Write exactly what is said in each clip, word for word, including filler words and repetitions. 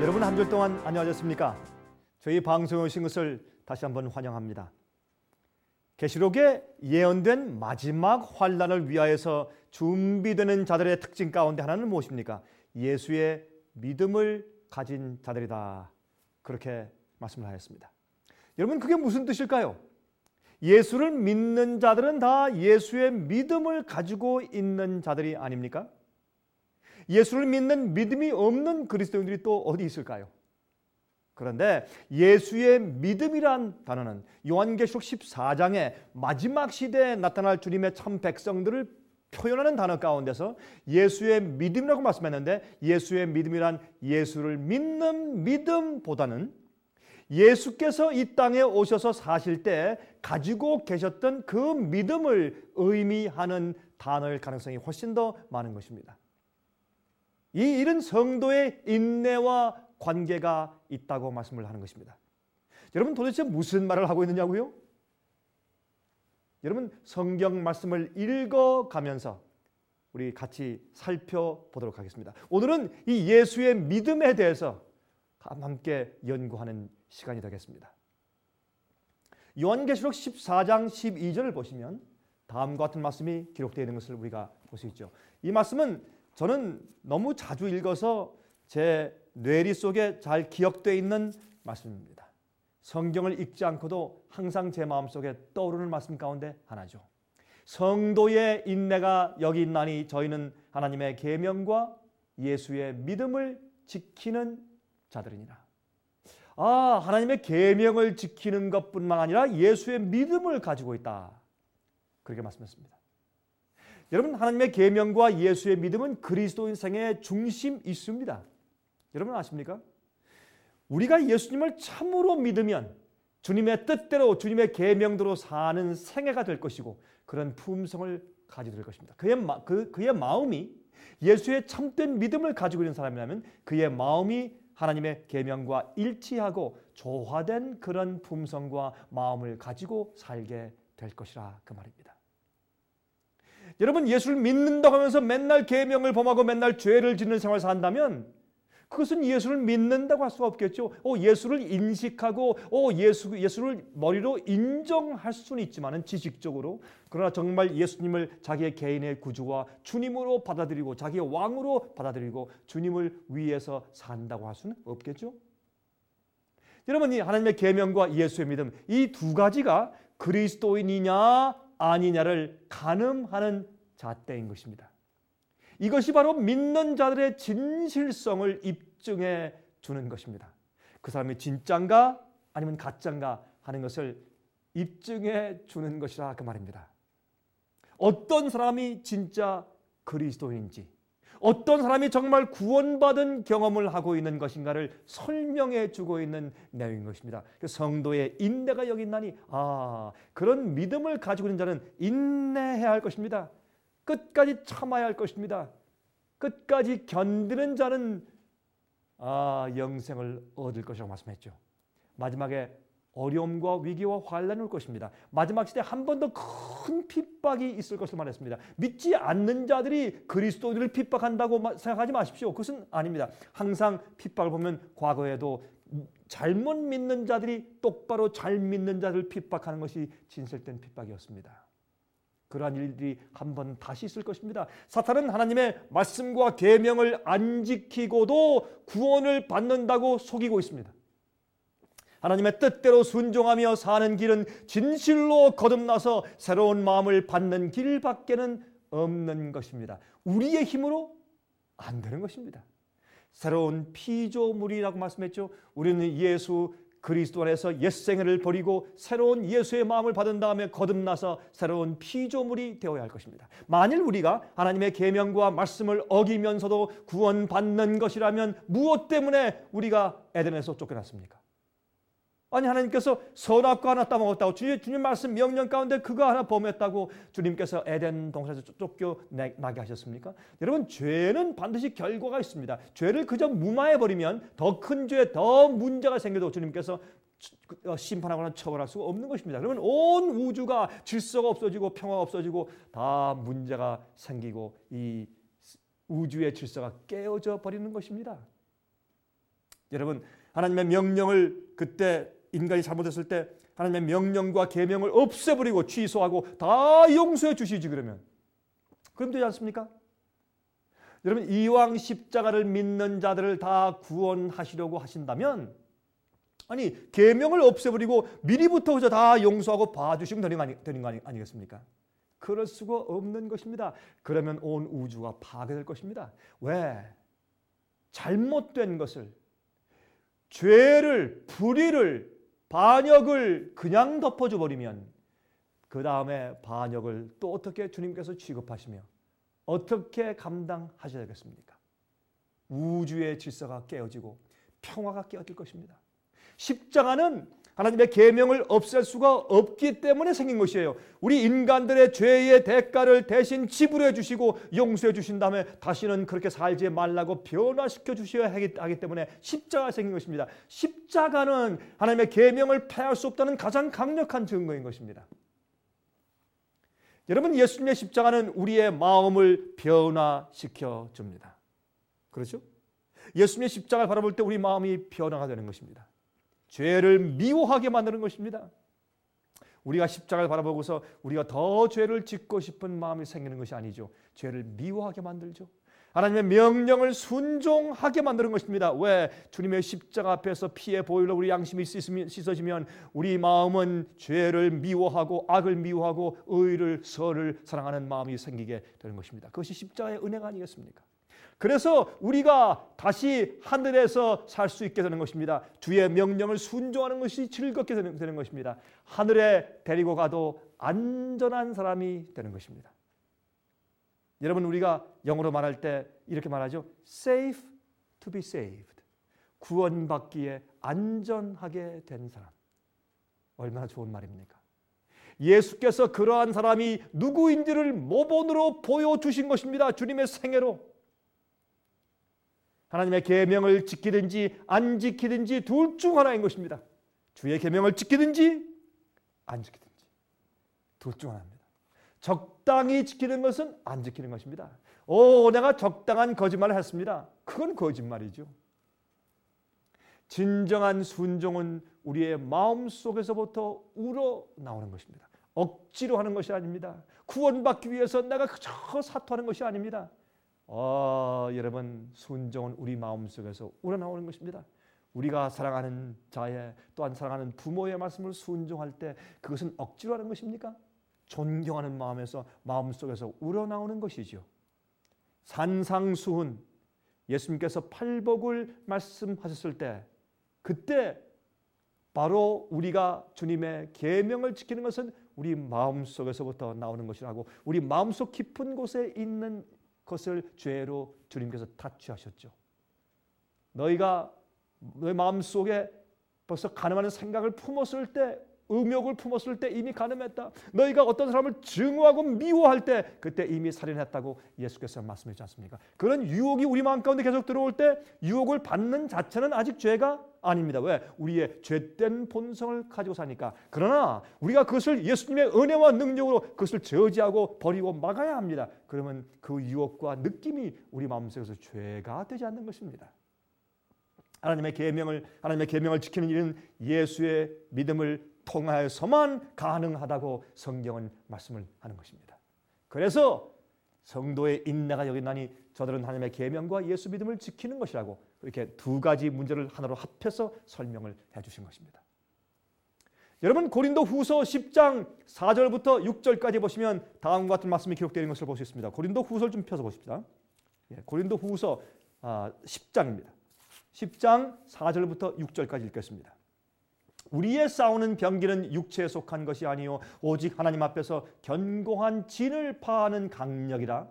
여러분 한 주 동안 안녕하셨습니까? 저희 방송에 오신 것을 다시 한번 환영합니다. 계시록에 예언된 마지막 환난을 위하여서 준비되는 자들의 특징 가운데 하나는 무엇입니까? 예수의 믿음을 가진 자들이다. 그렇게 말씀을 하였습니다. 여러분 그게 무슨 뜻일까요? 예수를 믿는 자들은 다 예수의 믿음을 가지고 있는 자들이 아닙니까? 예수를 믿는 믿음이 없는 그리스도인들이 또 어디 있을까요? 그런데 예수의 믿음이란 단어는 요한계시록 십사 장의 마지막 시대에 나타날 주님의 참 백성들을 표현하는 단어 가운데서 예수의 믿음이라고 말씀했는데, 예수의 믿음이란 예수를 믿는 믿음보다는 예수께서 이 땅에 오셔서 사실 때 가지고 계셨던 그 믿음을 의미하는 단어일 가능성이 훨씬 더 많은 것입니다. 이 일은 성도의 인내와 관계가 있다고 말씀을 하는 것입니다. 여러분 도대체 무슨 말을 하고 있느냐고요? 여러분 성경 말씀을 읽어가면서 우리 같이 살펴보도록 하겠습니다. 오늘은 이 예수의 믿음에 대해서 함께 연구하는 시간이 되겠습니다. 요한계시록 십사 장 십이 절을 보시면 다음과 같은 말씀이 기록되어 있는 것을 우리가 볼 수 있죠. 이 말씀은 저는 너무 자주 읽어서 제 뇌리 속에 잘 기억되어 있는 말씀입니다. 성경을 읽지 않고도 항상 제 마음속에 떠오르는 말씀 가운데 하나죠. 성도의 인내가 여기 있나니 저희는 하나님의 계명과 예수의 믿음을 지키는 자들이니라. 아, 하나님의 계명을 지키는 것뿐만 아니라 예수의 믿음을 가지고 있다. 그렇게 말씀했습니다. 여러분 하나님의 계명과 예수의 믿음은 그리스도인 생애의 중심 있습니다. 여러분 아십니까? 우리가 예수님을 참으로 믿으면 주님의 뜻대로 주님의 계명대로 사는 생애가 될 것이고 그런 품성을 가지게 될 것입니다. 그의, 마, 그, 그의 마음이 예수의 참된 믿음을 가지고 있는 사람이라면 그의 마음이 하나님의 계명과 일치하고 조화된 그런 품성과 마음을 가지고 살게 될 것이라 그 말입니다. 여러분 예수를 믿는다고 하면서 맨날 계명을 범하고 맨날 죄를 짓는 생활을 산다면 그것은 예수를 믿는다고 할 수가 없겠죠. 오, 예수를 인식하고 오, 예수, 예수를 머리로 인정할 수는 있지만 지식적으로, 그러나 정말 예수님을 자기의 개인의 구주와 주님으로 받아들이고 자기의 왕으로 받아들이고 주님을 위해서 산다고 할 수는 없겠죠. 여러분 이 하나님의 계명과 예수의 믿음 이 두 가지가 그리스도인이냐 아니냐를 가늠하는 잣대인 것입니다. 이것이 바로 믿는 자들의 진실성을 입증해 주는 것입니다. 그 사람이 진짠가 아니면 가짠가 하는 것을 입증해 주는 것이라 그 말입니다. 어떤 사람이 진짜 그리스도인인지, 어떤 사람이 정말 구원받은 경험을 하고 있는 것인가를 설명해 주고 있는 내용인 것입니다. 성도의 인내가 여기 있나니 아, 그런 믿음을 가지고 있는 자는 인내해야 할 것입니다. 끝까지 참아야 할 것입니다. 끝까지 견디는 자는 아, 영생을 얻을 것이라고 말씀했죠. 마지막에 어려움과 위기와 환난이 올 것입니다. 마지막 시대에 한 번 더 큰 핍박이 있을 것을 말했습니다. 믿지 않는 자들이 그리스도인을 핍박한다고 생각하지 마십시오. 그것은 아닙니다. 항상 핍박을 보면 과거에도 잘못 믿는 자들이 똑바로 잘 믿는 자들을 핍박하는 것이 진실된 핍박이었습니다. 그러한 일들이 한 번 다시 있을 것입니다. 사탄은 하나님의 말씀과 계명을 안 지키고도 구원을 받는다고 속이고 있습니다. 하나님의 뜻대로 순종하며 사는 길은 진실로 거듭나서 새로운 마음을 받는 길밖에는 없는 것입니다. 우리의 힘으로 안 되는 것입니다. 새로운 피조물이라고 말씀했죠. 우리는 예수 그리스도 안에서 옛생애를 버리고 새로운 예수의 마음을 받은 다음에 거듭나서 새로운 피조물이 되어야 할 것입니다. 만일 우리가 하나님의 계명과 말씀을 어기면서도 구원받는 것이라면 무엇 때문에 우리가 에덴에서 쫓겨났습니까? 아니 하나님께서 선악과 하나 따먹었다고 주님, 주님 말씀 명령 가운데 그거 하나 범했다고 주님께서 에덴 동산에서 쫓겨나게 하셨습니까? 여러분 죄는 반드시 결과가 있습니다. 죄를 그저 무마해버리면 더 큰 죄, 더 문제가 생겨도 주님께서 심판하거나 처벌할 수가 없는 것입니다. 그러면 온 우주가 질서가 없어지고 평화가 없어지고 다 문제가 생기고 이 우주의 질서가 깨어져 버리는 것입니다. 여러분, 하나님의 명령을 그때 인간이 잘못했을 때 하나님의 명령과 계명을 없애버리고 취소하고 다 용서해 주시지 그러면. 그럼 되지 않습니까? 여러분, 이왕 십자가를 믿는 자들을 다 구원하시려고 하신다면 아니 계명을 없애버리고 미리부터 그저 다 용서하고 봐주시면 되는 거, 아니, 되는 거 아니, 아니겠습니까? 그럴 수가 없는 것입니다. 그러면 온 우주가 파괴될 것입니다. 왜? 잘못된 것을, 죄를, 불의를, 반역을 그냥 덮어줘 버리면 그 다음에 반역을 또 어떻게 주님께서 취급하시며 어떻게 감당하셔야겠습니까? 우주의 질서가 깨어지고 평화가 깨어질 것입니다. 십자가는 하나님의 계명을 없앨 수가 없기 때문에 생긴 것이에요. 우리 인간들의 죄의 대가를 대신 지불해 주시고 용서해 주신 다음에 다시는 그렇게 살지 말라고 변화시켜 주셔야 하기 때문에 십자가가 생긴 것입니다. 십자가는 하나님의 계명을 폐할 수 없다는 가장 강력한 증거인 것입니다. 여러분, 예수님의 십자가는 우리의 마음을 변화시켜 줍니다. 그렇죠? 예수님의 십자가를 바라볼 때 우리 마음이 변화가 되는 것입니다. 죄를 미워하게 만드는 것입니다. 우리가 십자가를 바라보고서 우리가 더 죄를 짓고 싶은 마음이 생기는 것이 아니죠. 죄를 미워하게 만들죠. 하나님의 명령을 순종하게 만드는 것입니다. 왜? 주님의 십자가 앞에서 피에 보혈로 우리 양심이 씻어지면 우리 마음은 죄를 미워하고 악을 미워하고 의를 선을 사랑하는 마음이 생기게 되는 것입니다. 그것이 십자가의 은혜가 아니겠습니까? 그래서 우리가 다시 하늘에서 살 수 있게 되는 것입니다. 주의 명령을 순종하는 것이 즐겁게 되는, 되는 것입니다. 하늘에 데리고 가도 안전한 사람이 되는 것입니다. 여러분, 우리가 영어로 말할 때 이렇게 말하죠. Safe to be saved. 구원받기에 안전하게 된 사람. 얼마나 좋은 말입니까? 예수께서 그러한 사람이 누구인지를 모본으로 보여주신 것입니다. 주님의 생애로. 하나님의 계명을 지키든지 안 지키든지 둘 중 하나인 것입니다. 주의 계명을 지키든지 안 지키든지 둘 중 하나입니다. 적당히 지키는 것은 안 지키는 것입니다. 오, 내가 적당한 거짓말을 했습니다. 그건 거짓말이죠. 진정한 순종은 우리의 마음속에서부터 우러나오는 것입니다. 억지로 하는 것이 아닙니다. 구원받기 위해서 내가 그저 사토하는 것이 아닙니다. 어, 여러분, 순종은 우리 마음속에서 우러나오는 것입니다. 우리가 사랑하는 자의 또한 사랑하는 부모의 말씀을 순종할 때 그것은 억지로 하는 것입니까? 존경하는 마음에서 마음속에서 우러나오는 것이죠. 산상수훈, 예수님께서 팔복을 말씀하셨을 때 그때 바로 우리가 주님의 계명을 지키는 것은 우리 마음속에서부터 나오는 것이라고, 우리 마음속 깊은 곳에 있는 것을 죄로 주님께서 타취하셨죠. 너희가 너희 마음속에 벌써 간음하는 생각을 품었을 때, 음욕을 품었을 때 이미 간음했다. 너희가 어떤 사람을 증오하고 미워할 때 그때 이미 살인했다고 예수께서 말씀하셨지 않습니까? 그런 유혹이 우리 마음 가운데 계속 들어올 때 유혹을 받는 자체는 아직 죄가 아닙니다. 왜? 우리의 죄된 본성을 가지고 사니까. 그러나 우리가 그것을 예수님의 은혜와 능력으로 그것을 저지하고 버리고 막아야 합니다. 그러면 그 유혹과 느낌이 우리 마음속에서 죄가 되지 않는 것입니다. 하나님의 계명을 하나님의 계명을 지키는 일은 예수의 믿음을 통하여서만 가능하다고 성경은 말씀을 하는 것입니다. 그래서 성도의 인내가 여기 있나니 저들은 하나님의 계명과 예수 믿음을 지키는 것이라고 이렇게 두 가지 문제를 하나로 합해서 설명을 해주신 것입니다. 여러분, 고린도 후서 십 장 사 절부터 육 절까지 보시면 다음과 같은 말씀이 기록되어 있는 것을 볼 수 있습니다. 고린도 후서를 좀 펴서 보십시다. 고린도 후서 십 장입니다. 십 장 사 절부터 육 절까지 읽겠습니다. 우리의 싸우는 병기는 육체에 속한 것이 아니요 오직 하나님 앞에서 견고한 진을 파하는 강력이라.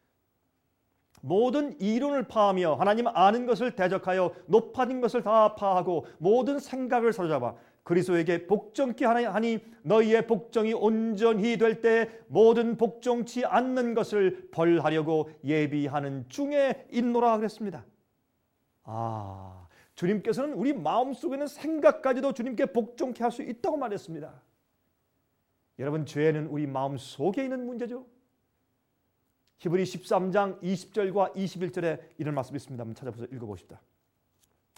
모든 이론을 파하며 하나님 아는 것을 대적하여 높아진 것을 다 파하고 모든 생각을 사로잡아 그리스도에게 복종케 하니 너희의 복종이 온전히 될 때 모든 복종치 않는 것을 벌하려고 예비하는 중에 있노라 그랬습니다. 아, 주님께서는 우리 마음속에 있는 생각까지도 주님께 복종케 할 수 있다고 말했습니다. 여러분, 죄는 우리 마음속에 있는 문제죠. 히브리 십삼 장 이십 절과 이십일 절에 이런 말씀이 있습니다. 한번 찾아보셔서 읽어보십시다.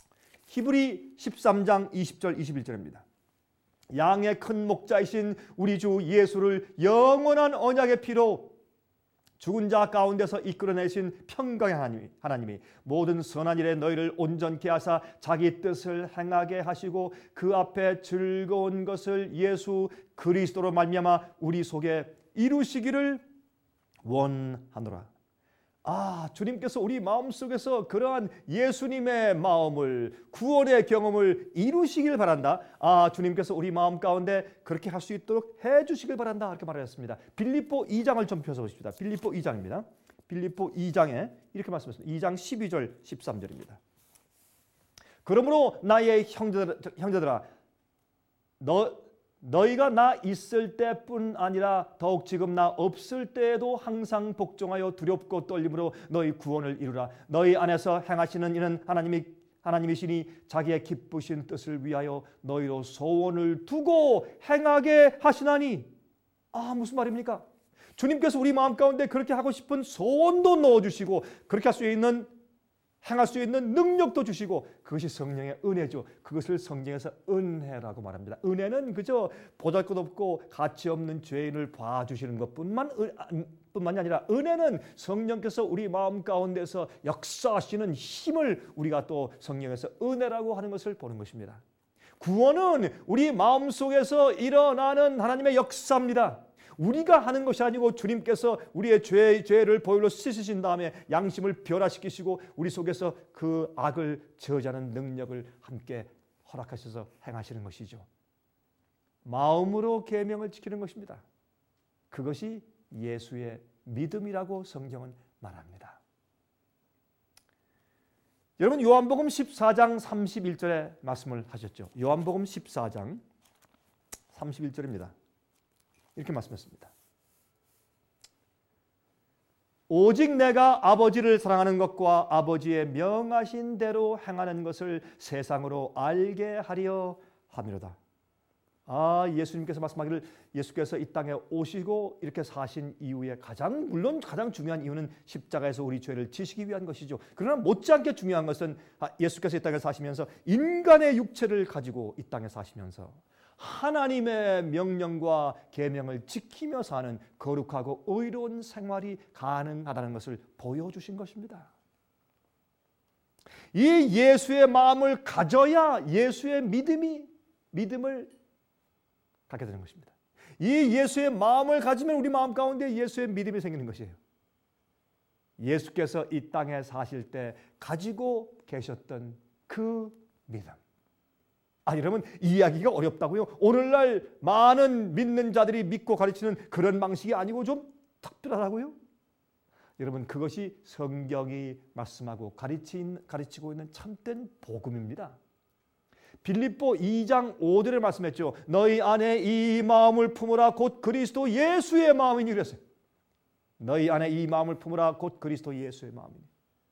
히브리 십삼 장 이십 절 이십일 절입니다. 양의 큰 목자이신 우리 주 예수를 영원한 언약의 피로 죽은 자 가운데서 이끌어내신 평강의 하나님이, 하나님이 모든 선한 일에 너희를 온전케 하사 자기 뜻을 행하게 하시고 그 앞에 즐거운 것을 예수 그리스도로 말미암아 우리 속에 이루시기를 원하노라. 아, 주님께서 우리 마음속에서 그러한 예수님의 마음을, 구원의 경험을 이루시길 바란다. 아, 주님께서 우리 마음 가운데 그렇게 할 수 있도록 해주시길 바란다. 이렇게 말하셨습니다. 빌립보 이 장을 좀 펴서보십시다. 빌립보 이 장입니다. 빌립보 이 장에 이렇게 말씀하셨습니다. 이 장 십이 절 십삼 절입니다. 그러므로 나의 형제들, 형제들아 너 너희가 나 있을 때뿐 아니라 더욱 지금 나 없을 때에도 항상 복종하여 두렵고 떨림으로 너희 구원을 이루라. 너희 안에서 행하시는 이는 하나님이 하나님이시니 자기의 기쁘신 뜻을 위하여 너희로 소원을 두고 행하게 하시나니. 아, 무슨 말입니까? 주님께서 우리 마음 가운데 그렇게 하고 싶은 소원도 넣어주시고 그렇게 할 수 있는, 행할 수 있는 능력도 주시고, 그것이 성령의 은혜죠. 그것을 성경에서 은혜라고 말합니다. 은혜는 그저 보잘것없고 가치 없는 죄인을 봐주시는 것뿐만 뿐만이 아니라, 은혜는 성령께서 우리 마음 가운데서 역사하시는 힘을 우리가 또 성령에서 은혜라고 하는 것을 보는 것입니다. 구원은 우리 마음속에서 일어나는 하나님의 역사입니다. 우리가 하는 것이 아니고 주님께서 우리의 죄, 죄를 보혈로 씻으신 다음에 양심을 변화시키시고 우리 속에서 그 악을 저지하는 능력을 함께 허락하셔서 행하시는 것이죠. 마음으로 계명을 지키는 것입니다. 그것이 예수의 믿음이라고 성경은 말합니다. 여러분, 요한복음 십사 장 삼십일 절에 말씀을 하셨죠. 요한복음 십사 장 삼십일 절입니다. 이렇게 말씀했습니다. 오직 내가 아버지를 사랑하는 것과 아버지의 명하신 대로 행하는 것을 세상으로 알게 하려 함이로다. 아, 예수님께서 말씀하기를, 예수께서 이 땅에 오시고 이렇게 사신 이후에 가장, 물론 가장 중요한 이유는 십자가에서 우리 죄를 지시기 위한 것이죠. 그러나 못지않게 중요한 것은 예수께서 이 땅에 사시면서 인간의 육체를 가지고 이 땅에 사시면서 하나님의 명령과 계명을 지키며 사는 거룩하고 의로운 생활이 가능하다는 것을 보여주신 것입니다. 이 예수의 마음을 가져야 예수의 믿음이 믿음을 갖게 되는 것입니다. 이 예수의 마음을 가지면 우리 마음 가운데 예수의 믿음이 생기는 것이에요. 예수께서 이 땅에 사실 때 가지고 계셨던 그 믿음. 아, 여러분, 이해하기가 어렵다고요? 오늘날 많은 믿는 자들이 믿고 가르치는 그런 방식이 아니고 좀 특별하다고요? 여러분, 그것이 성경이 말씀하고 가르친, 가르치고 있는 참된 복음입니다. 빌립보 이 장 오 절에 말씀했죠. 너희 안에 이 마음을 품으라 곧 그리스도 예수의 마음이니 그랬어요. 너희 안에 이 마음을 품으라 곧 그리스도 예수의 마음이니.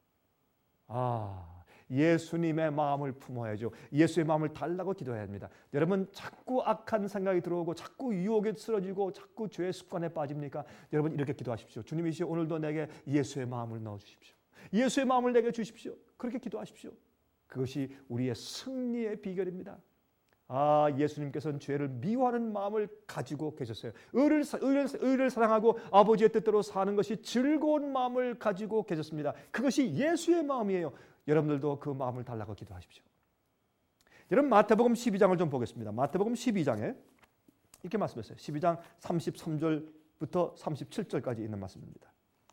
아, 예수님의 마음을 품어야죠. 예수의 마음을 달라고 기도해야 합니다. 여러분, 자꾸 악한 생각이 들어오고 자꾸 유혹에 쓰러지고 자꾸 죄의 습관에 빠집니까? 여러분, 이렇게 기도하십시오. 주님이시여, 오늘도 내게 예수의 마음을 넣어주십시오. 예수의 마음을 내게 주십시오. 그렇게 기도하십시오. 그것이 우리의 승리의 비결입니다. 아, 예수님께서는 죄를 미워하는 마음을 가지고 계셨어요. 의를, 의를, 의를 사랑하고 아버지의 뜻대로 사는 것이 즐거운 마음을 가지고 계셨습니다. 그것이 예수의 마음이에요. 여러분들도 그 마음을 달라고 기도하십시오. 여러분, 마태복음 십이 장을 좀 보겠습니다. 마태복음 십이 장에 이렇게 말씀했어요. 십이 장 삼십삼 절부터 삼십칠 절까지 있는 말씀입니다.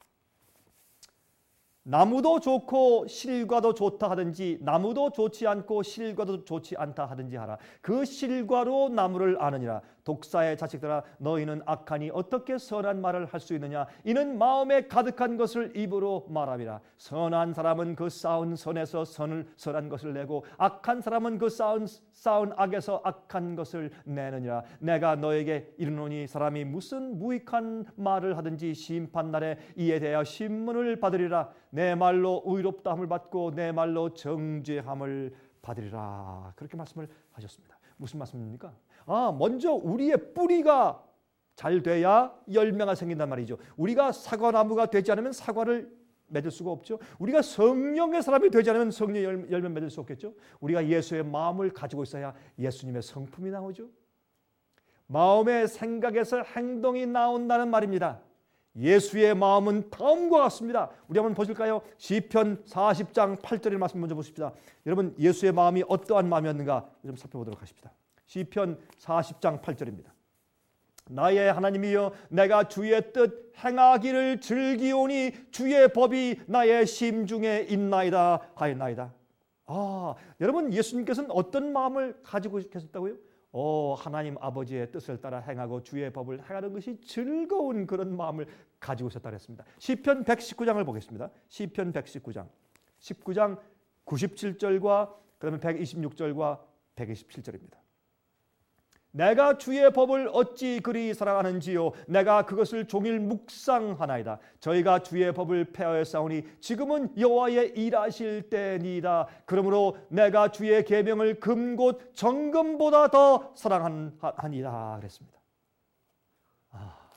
나무도 좋고 실과도 좋다 하든지 나무도 좋지 않고 실과도 좋지 않다 하든지 하라. 그 실과로 나무를 아느니라. 독사의 자식들아, 너희는 악하니 어떻게 선한 말을 할 수 있느냐? 이는 마음에 가득한 것을 입으로 말함이라. 선한 사람은 그 쌓은 선에서 선을 선한 것을 내고 악한 사람은 그 쌓은 쌓은 악에서 악한 것을 내느니라. 내가 너에게 이르노니 사람이 무슨 무익한 말을 하든지 심판날에 이에 대하여 신문을 받으리라. 내 말로 의롭다함을 받고 내 말로 정죄함을 받으리라. 그렇게 말씀을 하셨습니다. 무슨 말씀입니까? 아, 먼저 우리의 뿌리가 잘 돼야 열매가 생긴단 말이죠. 우리가 사과나무가 되지 않으면 사과를 맺을 수가 없죠. 우리가 성령의 사람이 되지 않으면 성령의 열매 맺을 수 없겠죠. 우리가 예수의 마음을 가지고 있어야 예수님의 성품이 나오죠. 마음의 생각에서 행동이 나온다는 말입니다. 예수의 마음은 다음과 같습니다. 우리 한번 보실까요? 시편 사십 장 팔 절의 말씀 먼저 보십시다. 여러분, 예수의 마음이 어떠한 마음이었는가 좀 살펴보도록 하십시다. 시편 사십 장 팔 절입니다. 나의 하나님이여, 내가 주의 뜻 행하기를 즐기오니 주의 법이 나의 심중에 있나이다 하였나이다. 아, 여러분, 예수님께서는 어떤 마음을 가지고 계셨다고요? 오, 하나님 아버지의 뜻을 따라 행하고 주의 법을 행하는 것이 즐거운 그런 마음을 가지고 있었다 그랬습니다. 시편 백십구 장을 보겠습니다. 시편 백십구 장 십구 장 구십칠 절과 그다음에 백이십육 절과 백이십칠 절입니다. 내가 주의 법을 어찌 그리 사랑하는지요, 내가 그것을 종일 묵상하나이다. 저희가 주의 법을 폐하였사오니 지금은 여호와의 일하실 때니이다. 그러므로 내가 주의 계명을 금곧 정금보다 더 사랑하니라 그랬습니다. 아,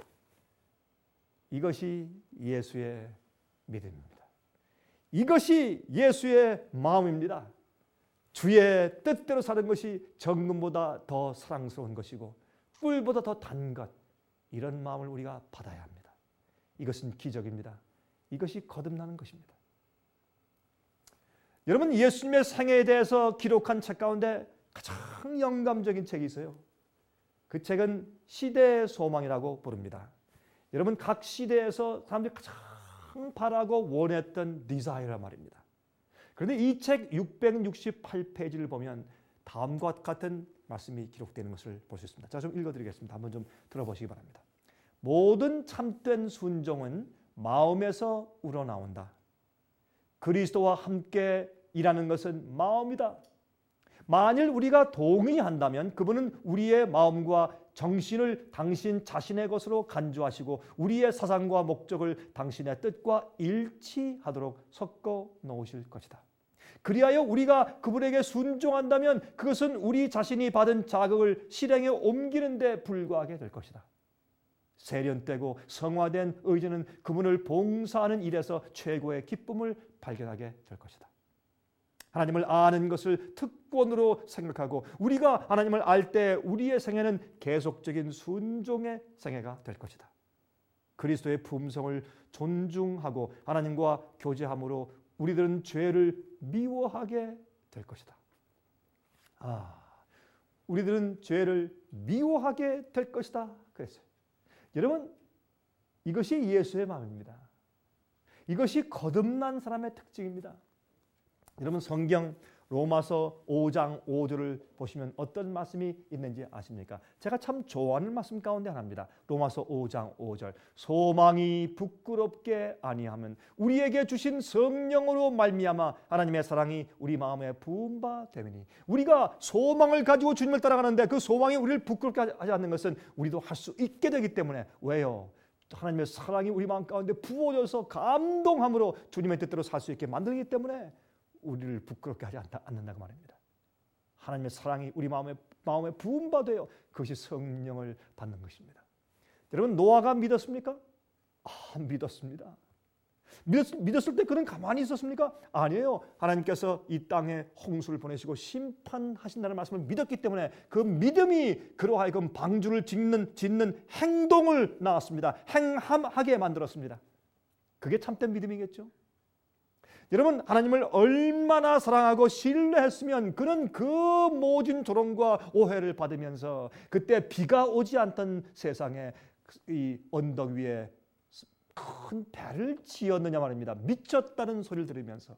이것이 예수의 믿음입니다. 이것이 예수의 마음입니다. 주의 뜻대로 사는 것이 정금보다 더 사랑스러운 것이고 꿀보다 더 단 것, 이런 마음을 우리가 받아야 합니다. 이것은 기적입니다. 이것이 거듭나는 것입니다. 여러분, 예수님의 생애에 대해서 기록한 책 가운데 가장 영감적인 책이 있어요. 그 책은 시대의 소망이라고 부릅니다. 여러분, 각 시대에서 사람들이 가장 바라고 원했던 디자이어란 말입니다. 그런데 이 책 육백육십팔 페이지를 보면 다음과 같은 말씀이 기록되는 것을 볼 수 있습니다. 자, 좀 읽어드리겠습니다. 한번 좀 들어보시기 바랍니다. 모든 참된 순종은 마음에서 우러나온다. 그리스도와 함께 일하는 것은 마음이다. 만일 우리가 동의한다면 그분은 우리의 마음과 정신을 당신 자신의 것으로 간주하시고 우리의 사상과 목적을 당신의 뜻과 일치하도록 섞어 놓으실 것이다. 그리하여 우리가 그분에게 순종한다면 그것은 우리 자신이 받은 자극을 실행에 옮기는 데 불과하게 될 것이다. 세련되고 성화된 의지는 그분을 봉사하는 일에서 최고의 기쁨을 발견하게 될 것이다. 하나님을 아는 것을 특권으로 생각하고 우리가 하나님을 알 때 우리의 생애는 계속적인 순종의 생애가 될 것이다. 그리스도의 품성을 존중하고 하나님과 교제함으로 우리들은 죄를 미워하게 될 것이다. 아, 우리들은 죄를 미워하게 될 것이다 그랬어요. 여러분, 이것이 예수의 마음입니다. 이것이 거듭난 사람의 특징입니다. 여러분, 성경 로마서 오 장 오 절을 보시면 어떤 말씀이 있는지 아십니까? 제가 참 좋아하는 말씀 가운데 하나입니다. 로마서 오 장 오 절. 소망이 부끄럽게 아니하면 우리에게 주신 성령으로 말미암아 하나님의 사랑이 우리 마음에 부은 바 되니. 우리가 소망을 가지고 주님을 따라가는데 그 소망이 우리를 부끄럽게 하지 않는 것은 우리도 할 수 있게 되기 때문에. 왜요? 하나님의 사랑이 우리 마음 가운데 부어져서 감동함으로 주님의 뜻대로 살 수 있게 만들기 때문에 우리를 부끄럽게 하지 않다, 않는다고 말입니다. 하나님의 사랑이 우리 마음에, 마음에 부은 바 되어 그것이 성령을 받는 것입니다. 여러분, 노아가 믿었습니까? 아, 믿었습니다. 믿었, 믿었을 때 그는 가만히 있었습니까? 아니에요. 하나님께서 이 땅에 홍수를 보내시고 심판하신다는 말씀을 믿었기 때문에 그 믿음이 그로 하여금 방주를 짓는, 짓는 행동을 낳았습니다. 행함하게 만들었습니다. 그게 참된 믿음이겠죠. 여러분, 하나님을 얼마나 사랑하고 신뢰했으면 그는 그 모진 조롱과 오해를 받으면서 그때 비가 오지 않던 세상에 이 언덕 위에 큰 배를 지었느냐 말입니다. 미쳤다는 소리를 들으면서.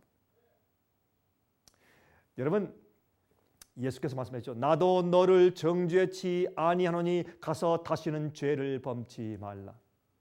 여러분, 예수께서 말씀하셨죠. 나도 너를 정죄치 아니하노니 가서 다시는 죄를 범치 말라.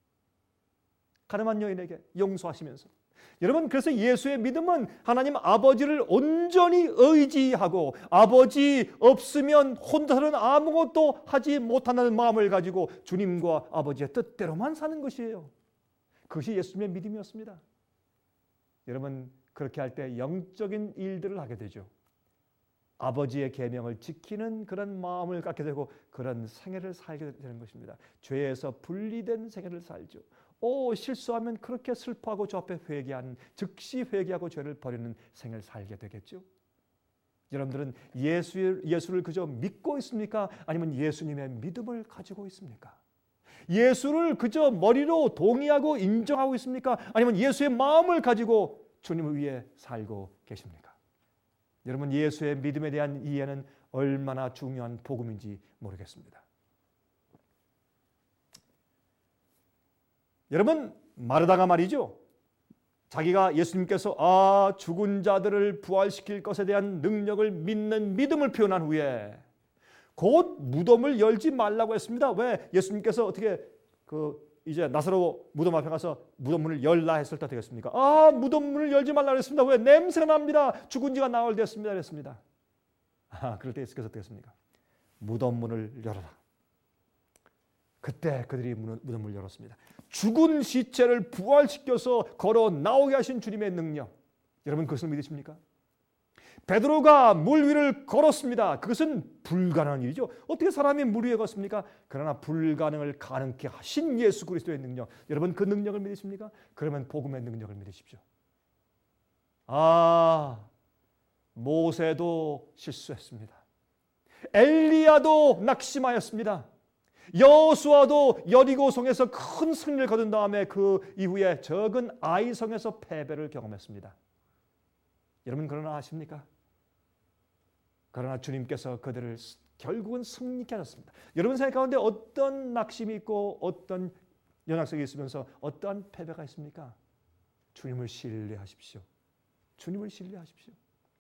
가늠한 여인에게 용서하시면서. 여러분, 그래서 예수의 믿음은 하나님 아버지를 온전히 의지하고 아버지 없으면 혼자서는 아무것도 하지 못한다는 마음을 가지고 주님과 아버지의 뜻대로만 사는 것이에요. 그것이 예수님의 믿음이었습니다. 여러분, 그렇게 할 때 영적인 일들을 하게 되죠. 아버지의 계명을 지키는 그런 마음을 갖게 되고 그런 생애를 살게 되는 것입니다. 죄에서 분리된 생애를 살죠. 오, 실수하면 그렇게 슬퍼하고 주 앞에 회개하는, 즉시 회개하고 죄를 버리는 생을 살게 되겠죠. 여러분들은 예수, 예수를 그저 믿고 있습니까? 아니면 예수님의 믿음을 가지고 있습니까? 예수를 그저 머리로 동의하고 인정하고 있습니까? 아니면 예수의 마음을 가지고 주님을 위해 살고 계십니까? 여러분, 예수의 믿음에 대한 이해는 얼마나 중요한 복음인지 모르겠습니다. 여러분, 마르다가 말이죠, 자기가 예수님께서 아 죽은 자들을 부활시킬 것에 대한 능력을 믿는 믿음을 표현한 후에 곧 무덤을 열지 말라고 했습니다. 왜? 예수님께서 어떻게 그 이제 나사로 무덤 앞에 가서 무덤 문을 열라 했을 때 되겠습니까? 아 무덤 문을 열지 말라고 했습니다. 왜? 냄새가 납니다. 죽은 지가 나흘 됐습니다. 그랬습니다. 아 그럴 때 예수께서 어떻게 했습니까? 무덤 문을 열어라. 그때 그들이 무덤 문을 열었습니다. 죽은 시체를 부활시켜서 걸어 나오게 하신 주님의 능력, 여러분 그것을 믿으십니까? 베드로가 물 위를 걸었습니다. 그것은 불가능한 일이죠. 어떻게 사람이 물 위에 걷습니까? 그러나 불가능을 가능케 하신 예수 그리스도의 능력, 여러분 그 능력을 믿으십니까? 그러면 복음의 능력을 믿으십시오. 아 모세도 실수했습니다. 엘리야도 낙심하였습니다. 여호수아도 여리고성에서 큰 승리를 거둔 다음에 그 이후에 적은 아이성에서 패배를 경험했습니다. 여러분 그러나 아십니까? 그러나 주님께서 그들을 결국은 승리케 하셨습니다. 여러분 생각 가운데 어떤 낙심이 있고 어떤 연약성이 있으면서 어떠한 패배가 있습니까? 주님을 신뢰하십시오. 주님을 신뢰하십시오.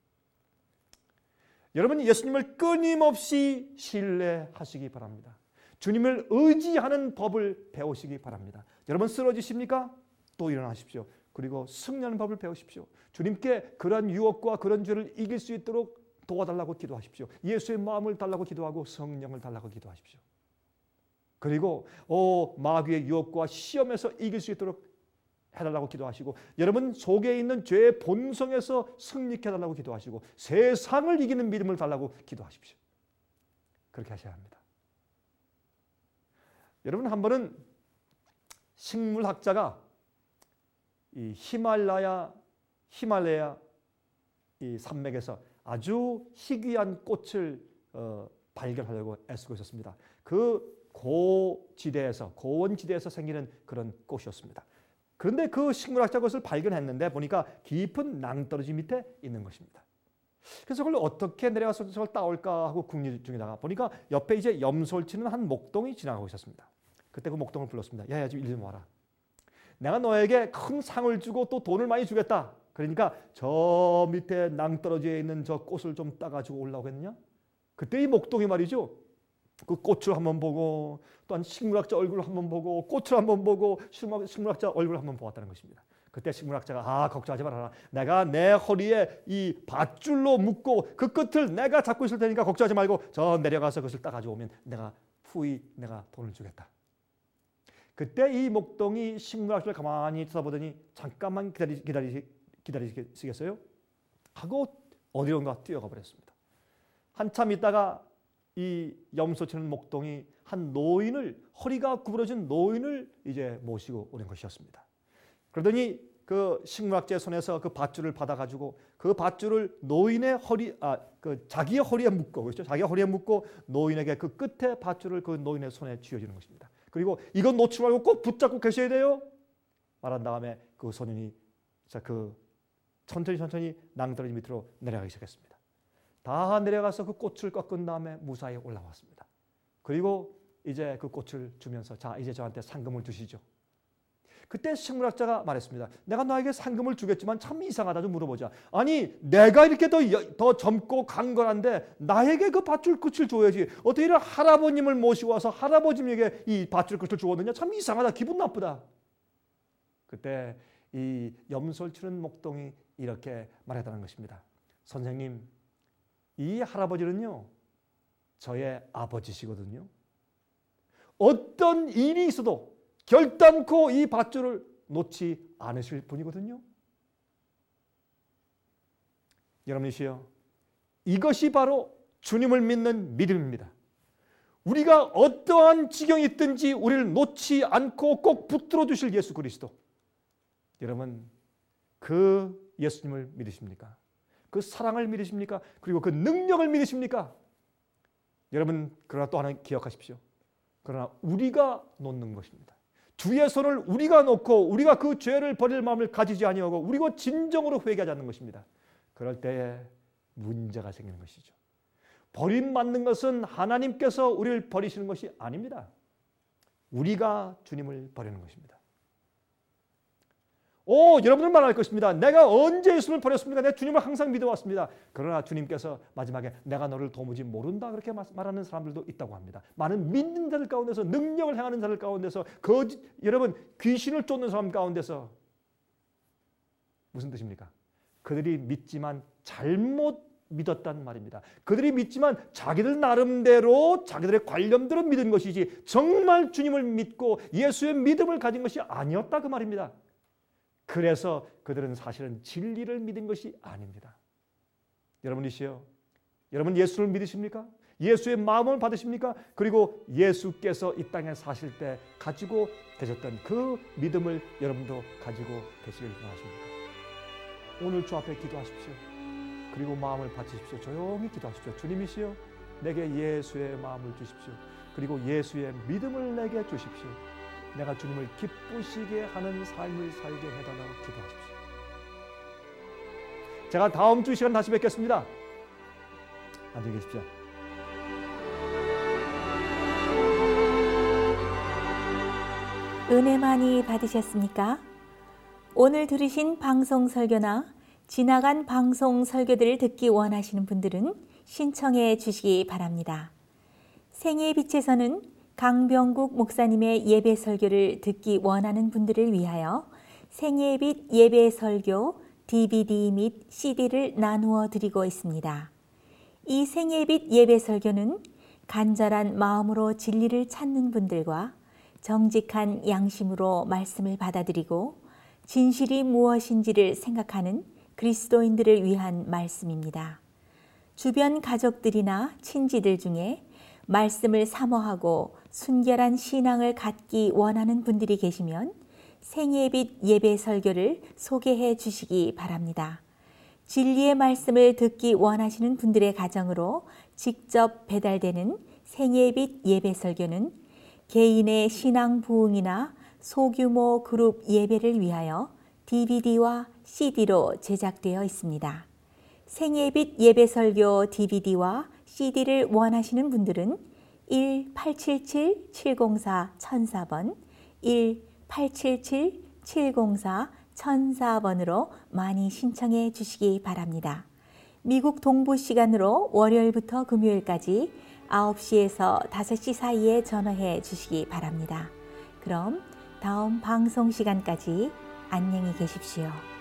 여러분 예수님을 끊임없이 신뢰하시기 바랍니다. 주님을 의지하는 법을 배우시기 바랍니다. 여러분 쓰러지십니까? 또 일어나십시오. 그리고 승리하는 법을 배우십시오. 주님께 그러한 유혹과 그런 죄를 이길 수 있도록 도와달라고 기도하십시오. 예수의 마음을 달라고 기도하고 성령을 달라고 기도하십시오. 그리고 오 마귀의 유혹과 시험에서 이길 수 있도록 해달라고 기도하시고, 여러분 속에 있는 죄의 본성에서 승리케 해달라고 기도하시고, 세상을 이기는 믿음을 달라고 기도하십시오. 그렇게 하셔야 합니다. 여러분 한 번은 식물학자가 이 히말라야 히말라야 이 산맥에서 아주 희귀한 꽃을 어, 발견하려고 애쓰고 있었습니다. 그 고지대에서 고원지대에서 생기는 그런 꽃이었습니다. 그런데 그 식물학자가 그것을 발견했는데 보니까 깊은 낭떠러지 밑에 있는 것입니다. 그래서 그걸 어떻게 내려가서 저걸 따올까 하고 궁리 중에다가 보니까 옆에 이제 염소를 치는 한 목동이 지나가고 있었습니다. 그때 그 목동을 불렀습니다. 야야 좀 이리 좀 와라. 내가 너에게 큰 상을 주고 또 돈을 많이 주겠다. 그러니까 저 밑에 낭떠러지에 있는 저 꽃을 좀 따가지고 올라오겠느냐? 그때 이 목동이 말이죠. 그 꽃을 한번 보고 또한 식물학자 얼굴을 한번 보고 꽃을 한번 보고 식물학자 얼굴을 한번 보았다는 것입니다. 그때 식물학자가 아 걱정하지 말아라. 내가 내 허리에 이 밧줄로 묶고 그 끝을 내가 잡고 있을 테니까 걱정하지 말고 저 내려가서 그것을 따가지고 오면 내가 후히 내가 돈을 주겠다. 그때 이 목동이 식물학자를 가만히 쳐다보더니 잠깐만 기다리, 기다리, 기다리시겠어요? 하고 어디론가 뛰어가 버렸습니다. 한참 있다가 이 염소 치는 목동이 한 노인을, 허리가 구부러진 노인을 이제 모시고 오는 것이었습니다. 그러더니 그 식물학자의 손에서 그 밧줄을 받아가지고 그 밧줄을 노인의 허리, 아, 그 자기의 허리에 묶고, 그렇죠? 자기의 허리에 묶고 노인에게 그 끝에 밧줄을 그 노인의 손에 쥐어주는 것입니다. 그리고 이건 놓지 말고 꼭 붙잡고 계셔야 돼요. 말한 다음에 그 소년이 자, 그 천천히 천천히 낭떠러지 밑으로 내려가기 시작했습니다. 다 내려가서 그 꽃을 꺾은 다음에 무사히 올라왔습니다. 그리고 이제 그 꽃을 주면서 자 이제 저한테 상금을 주시죠. 그때 식물학자가 말했습니다. 내가 너에게 상금을 주겠지만 참 이상하다 좀 물어보자. 아니 내가 이렇게 더, 더 젊고 강건한데 나에게 그 밧줄 끝을 줘야지. 어떻게 이런 할아버님을 모시고 와서 할아버님에게 이 밧줄 끝을 주었느냐. 참 이상하다. 기분 나쁘다. 그때 이 염소를 치는 목동이 이렇게 말했다는 것입니다. 선생님, 이 할아버지는요 저의 아버지시거든요. 어떤 일이 있어도 결단코 이 밧줄을 놓지 않으실 분이거든요. 여러분이시여, 이것이 바로 주님을 믿는 믿음입니다. 우리가 어떠한 지경이 있든지 우리를 놓지 않고 꼭 붙들어 주실 예수 그리스도. 여러분, 그 예수님을 믿으십니까? 그 사랑을 믿으십니까? 그리고 그 능력을 믿으십니까? 여러분, 그러나 또 하나 기억하십시오. 그러나 우리가 놓는 것입니다. 주의 손을 우리가 놓고 우리가 그 죄를 버릴 마음을 가지지 아니하고 우리가 진정으로 회개하지 않는 것입니다. 그럴 때에 문제가 생기는 것이죠. 버림받는 것은 하나님께서 우리를 버리시는 것이 아닙니다. 우리가 주님을 버리는 것입니다. 오, 여러분들 말할 것입니다. 내가 언제 예수님을 버렸습니까? 내가 주님을 항상 믿어왔습니다. 그러나 주님께서 마지막에 내가 너를 도무지 모른다 그렇게 말하는 사람들도 있다고 합니다. 많은 믿는 자들 가운데서, 능력을 행하는 자들 가운데서, 거짓, 여러분 귀신을 쫓는 사람 가운데서 무슨 뜻입니까? 그들이 믿지만 잘못 믿었단 말입니다. 그들이 믿지만 자기들 나름대로 자기들의 관념대로 믿은 것이지 정말 주님을 믿고 예수의 믿음을 가진 것이 아니었다 그 말입니다. 그래서 그들은 사실은 진리를 믿은 것이 아닙니다. 여러분이시여, 여러분 예수를 믿으십니까? 예수의 마음을 받으십니까? 그리고 예수께서 이 땅에 사실 때 가지고 계셨던 그 믿음을 여러분도 가지고 계시길 원하십니까? 오늘 주 앞에 기도하십시오. 그리고 마음을 바치십시오. 조용히 기도하십시오. 주님이시여, 내게 예수의 마음을 주십시오. 그리고 예수의 믿음을 내게 주십시오. 내가 주님을 기쁘시게 하는 삶을 살게 해달라고 기도하십시오. 제가 다음 주 시간 다시 뵙겠습니다. 안녕히 계십시오. 은혜 많이 받으셨습니까? 오늘 들으신 방송 설교나 지나간 방송 설교들을 듣기 원하시는 분들은 신청해 주시기 바랍니다. 생애의 빛에서는 강병국 목사님의 예배 설교를 듣기 원하는 분들을 위하여 생애의 빛 예배 설교 디비디 및 씨디를 나누어 드리고 있습니다. 이 생애의 빛 예배 설교는 간절한 마음으로 진리를 찾는 분들과 정직한 양심으로 말씀을 받아들이고 진실이 무엇인지를 생각하는 그리스도인들을 위한 말씀입니다. 주변 가족들이나 친지들 중에 말씀을 사모하고 순결한 신앙을 갖기 원하는 분들이 계시면 생애의 빛 예배 설교를 소개해 주시기 바랍니다. 진리의 말씀을 듣기 원하시는 분들의 가정으로 직접 배달되는 생애의 빛 예배 설교는 개인의 신앙 부흥이나 소규모 그룹 예배를 위하여 디비디와 씨디로 제작되어 있습니다. 생애의 빛 예배 설교 디비디와 씨디를 원하시는 분들은 일 팔칠칠 칠공사 천사 번, 일 팔칠칠 칠공사 천사 번으로 많이 신청해 주시기 바랍니다. 미국 동부 시간으로 월요일부터 금요일까지 아홉 시에서 다섯 시 사이에 전화해 주시기 바랍니다. 그럼 다음 방송 시간까지 안녕히 계십시오.